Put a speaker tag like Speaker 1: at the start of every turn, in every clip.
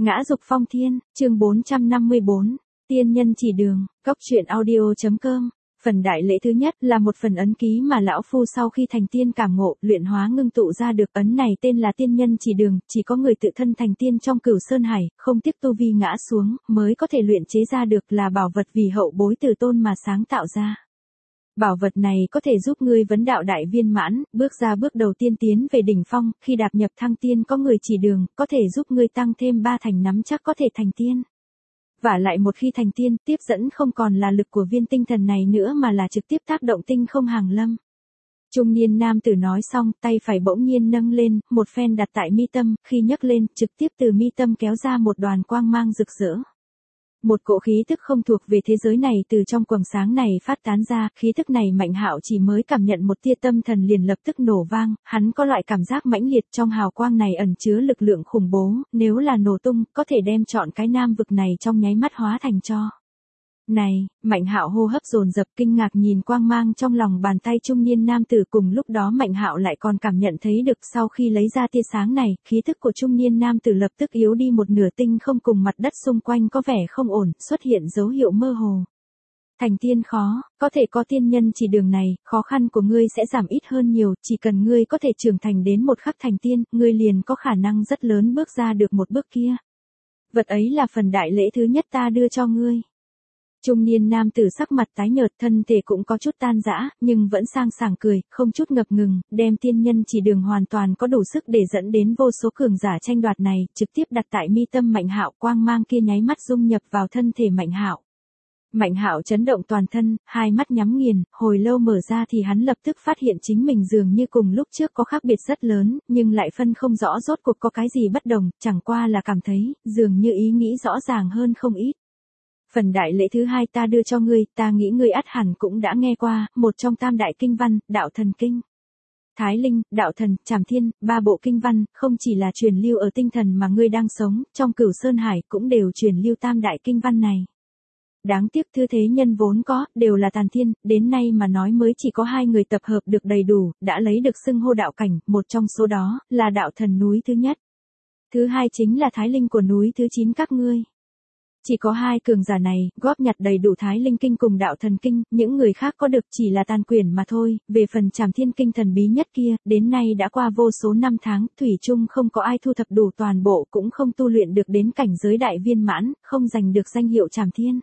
Speaker 1: Ngã dục phong thiên, chương 454, tiên nhân chỉ đường, cốc truyện audio.com. Phần đại lễ thứ nhất là một phần ấn ký mà lão phu sau khi thành tiên cảm ngộ, luyện hóa ngưng tụ ra được. Ấn này tên là tiên nhân chỉ đường, chỉ có người tự thân thành tiên trong Cửu Sơn Hải, không tiếp tu vi ngã xuống, mới có thể luyện chế ra được, là bảo vật vì hậu bối từ tôn mà sáng tạo ra. Bảo vật này có thể giúp ngươi vấn đạo đại viên mãn, bước ra bước đầu tiên tiến về đỉnh phong, khi đạp nhập thăng tiên có người chỉ đường, có thể giúp ngươi tăng thêm 3 thành nắm chắc có thể thành tiên. Vả lại một khi thành tiên, tiếp dẫn không còn là lực của viên tinh thần này nữa mà là trực tiếp tác động tinh không hàng lâm. Trung niên nam tử nói xong, tay phải bỗng nhiên nâng lên, một phen đặt tại mi tâm, khi nhấc lên, trực tiếp từ mi tâm kéo ra một đoàn quang mang rực rỡ. Một cỗ khí tức không thuộc về thế giới này từ trong quầng sáng này phát tán ra, khí tức này Mạnh Hạo chỉ mới cảm nhận một tia tâm thần liền lập tức nổ vang, hắn có loại cảm giác mãnh liệt trong hào quang này ẩn chứa lực lượng khủng bố, nếu là nổ tung, có thể đem trọn cái nam vực này trong nháy mắt hóa thành tro. Này, Mạnh Hạo hô hấp dồn dập kinh ngạc nhìn quang mang trong lòng bàn tay trung niên nam tử, cùng lúc đó Mạnh Hạo lại còn cảm nhận thấy được sau khi lấy ra tia sáng này, khí tức của trung niên nam tử lập tức yếu đi một nửa, tinh không cùng mặt đất xung quanh có vẻ không ổn, xuất hiện dấu hiệu mơ hồ. Thành tiên khó, có thể có tiên nhân chỉ đường này, khó khăn của ngươi sẽ giảm ít hơn nhiều, chỉ cần ngươi có thể trưởng thành đến một khắc thành tiên, ngươi liền có khả năng rất lớn bước ra được một bước kia. Vật ấy là phần đại lễ thứ nhất ta đưa cho ngươi. Trung niên nam tử sắc mặt tái nhợt, thân thể cũng có chút tan rã, nhưng vẫn sang sảng cười, không chút ngập ngừng, đem tiên nhân chỉ đường hoàn toàn có đủ sức để dẫn đến vô số cường giả tranh đoạt này, trực tiếp đặt tại mi tâm Mạnh Hạo, quang mang kia nháy mắt dung nhập vào thân thể Mạnh Hạo. Mạnh Hạo chấn động toàn thân, hai mắt nhắm nghiền, hồi lâu mở ra thì hắn lập tức phát hiện chính mình dường như cùng lúc trước có khác biệt rất lớn, nhưng lại phân không rõ rốt cuộc có cái gì bất đồng, chẳng qua là cảm thấy, dường như ý nghĩ rõ ràng hơn không ít. Phần đại lễ thứ hai ta đưa cho ngươi, ta nghĩ ngươi ắt hẳn cũng đã nghe qua, một trong tam đại kinh văn, đạo thần kinh. Thái Linh, đạo thần, Trảm Thiên, 3 bộ kinh văn, không chỉ là truyền lưu ở tinh thần mà ngươi đang sống, trong Cửu Sơn Hải cũng đều truyền lưu tam đại kinh văn này. Đáng tiếc thư thế nhân vốn có, đều là tàn thiên, đến nay mà nói mới chỉ có 2 người tập hợp được đầy đủ, đã lấy được xưng hô đạo cảnh, một trong số đó, là đạo thần núi thứ nhất. Thứ hai chính là Thái Linh của núi thứ 9 các ngươi. Chỉ có 2 cường giả này, góp nhặt đầy đủ Thái Linh Kinh cùng đạo thần kinh, những người khác có được chỉ là tàn quyển mà thôi, về phần Trảm Thiên Kinh thần bí nhất kia, đến nay đã qua vô số năm tháng, thủy chung không có ai thu thập đủ toàn bộ, cũng không tu luyện được đến cảnh giới đại viên mãn, không giành được danh hiệu Trảm Thiên.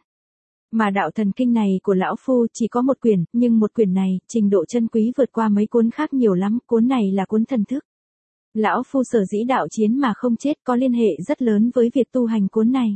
Speaker 1: Mà đạo thần kinh này của lão phu chỉ có một quyển, nhưng một quyển này, trình độ chân quý vượt qua mấy cuốn khác nhiều lắm, cuốn này là cuốn thần thức. Lão phu sở dĩ đạo chiến mà không chết có liên hệ rất lớn với việc tu hành cuốn này.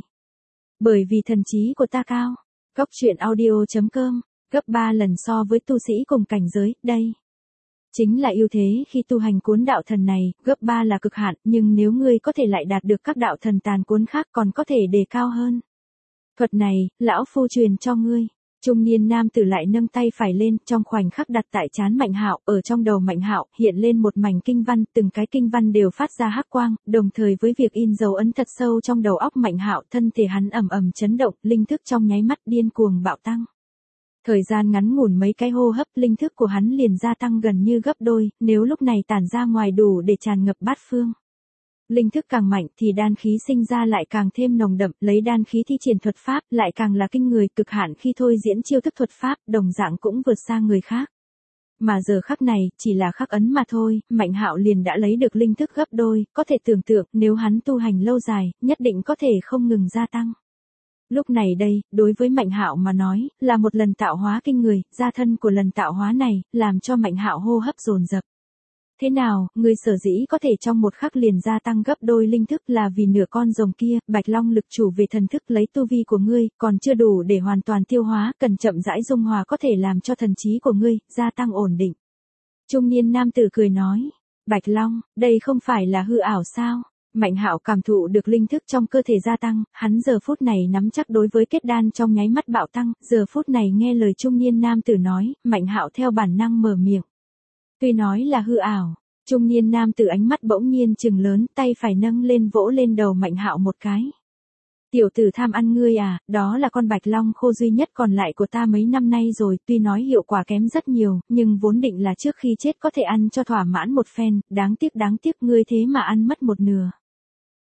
Speaker 1: Bởi vì thần trí của ta cao, cốc truyện audio.com, gấp 3 lần so với tu sĩ cùng cảnh giới, đây. Chính là ưu thế khi tu hành cuốn đạo thần này, gấp 3 là cực hạn, nhưng nếu ngươi có thể lại đạt được các đạo thần tàn cuốn khác còn có thể đề cao hơn. Thuật này, lão phu truyền cho ngươi. Trung niên nam tử lại nâng tay phải lên, trong khoảnh khắc đặt tại trán Mạnh Hạo, ở trong đầu Mạnh Hạo hiện lên một mảnh kinh văn, từng cái kinh văn đều phát ra hắc quang, đồng thời với việc in dấu ấn thật sâu trong đầu óc Mạnh Hạo, thân thể hắn ầm ầm chấn động, linh thức trong nháy mắt điên cuồng bạo tăng. Thời gian ngắn ngủn mấy cái hô hấp, linh thức của hắn liền gia tăng gần như gấp đôi, nếu lúc này tản ra ngoài đủ để tràn ngập bát phương. Linh thức càng mạnh thì đan khí sinh ra lại càng thêm nồng đậm, lấy đan khí thi triển thuật pháp lại càng là kinh người, cực hạn khi thôi diễn chiêu thức thuật pháp, đồng dạng cũng vượt xa người khác. Mà giờ khắc này, chỉ là khắc ấn mà thôi, Mạnh Hạo liền đã lấy được linh thức gấp đôi, có thể tưởng tượng, nếu hắn tu hành lâu dài, nhất định có thể không ngừng gia tăng. Lúc này đây, đối với Mạnh Hạo mà nói, là một lần tạo hóa kinh người, gia thân của lần tạo hóa này, làm cho Mạnh Hạo hô hấp dồn dập. Thế nào, ngươi sở dĩ có thể trong một khắc liền gia tăng gấp đôi linh thức là vì nửa con rồng kia, Bạch Long lực chủ về thần thức lấy tu vi của ngươi, còn chưa đủ để hoàn toàn tiêu hóa, cần chậm rãi dung hòa có thể làm cho thần trí của ngươi, gia tăng ổn định. Trung niên nam tử cười nói, Bạch Long, đây không phải là hư ảo sao? Mạnh Hạo cảm thụ được linh thức trong cơ thể gia tăng, hắn giờ phút này nắm chắc đối với kết đan trong nháy mắt bạo tăng, giờ phút này nghe lời trung niên nam tử nói, Mạnh Hạo theo bản năng mở miệng. Tuy nói là hư ảo, trung niên nam tử ánh mắt bỗng nhiên trừng lớn, tay phải nâng lên vỗ lên đầu Mạnh Hạo một cái. Tiểu tử tham ăn ngươi à, đó là con bạch long khô duy nhất còn lại của ta mấy năm nay rồi, tuy nói hiệu quả kém rất nhiều, nhưng vốn định là trước khi chết có thể ăn cho thỏa mãn một phen, đáng tiếc ngươi thế mà ăn mất một nửa.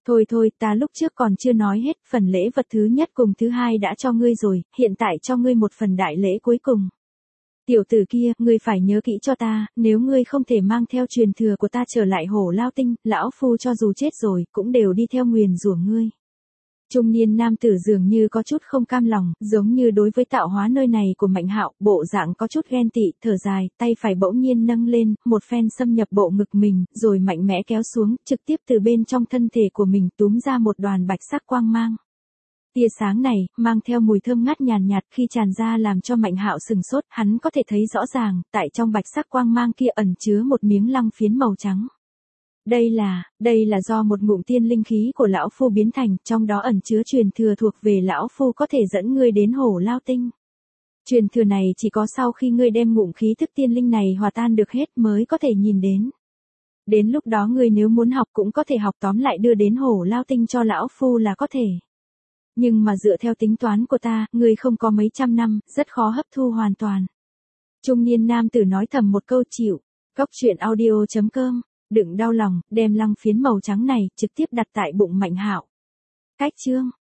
Speaker 1: Thôi thôi, ta lúc trước còn chưa nói hết, phần lễ vật thứ nhất cùng thứ hai đã cho ngươi rồi, hiện tại cho ngươi một phần đại lễ cuối cùng. Tiểu tử kia, ngươi phải nhớ kỹ cho ta, nếu ngươi không thể mang theo truyền thừa của ta trở lại Hổ Lao Tinh, lão phu cho dù chết rồi, cũng đều đi theo nguyền rủa ngươi. Trung niên nam tử dường như có chút không cam lòng, giống như đối với tạo hóa nơi này của Mạnh Hạo, bộ dạng có chút ghen tị, thở dài, tay phải bỗng nhiên nâng lên, một phen xâm nhập bộ ngực mình, rồi mạnh mẽ kéo xuống, trực tiếp từ bên trong thân thể của mình túm ra một đoàn bạch sắc quang mang. Tia sáng này, mang theo mùi thơm ngát nhàn nhạt khi tràn ra làm cho Mạnh Hạo sừng sốt, hắn có thể thấy rõ ràng, tại trong bạch sắc quang mang kia ẩn chứa một miếng lăng phiến màu trắng. Đây là do một ngụm tiên linh khí của lão phu biến thành, trong đó ẩn chứa truyền thừa thuộc về lão phu có thể dẫn ngươi đến Hổ Lao Tinh. Truyền thừa này chỉ có sau khi ngươi đem ngụm khí thức tiên linh này hòa tan được hết mới có thể nhìn đến. Đến lúc đó ngươi nếu muốn học cũng có thể học, tóm lại đưa đến Hổ Lao Tinh cho lão phu là có thể. Nhưng mà dựa theo tính toán của ta, ngươi không có mấy trăm năm, rất khó hấp thu hoàn toàn. Trung niên nam tử nói thầm một câu chịu. Góc truyện audio.com. Đừng đau lòng, đem lăng phiến màu trắng này trực tiếp đặt tại bụng Mạnh Hạo. Cách chương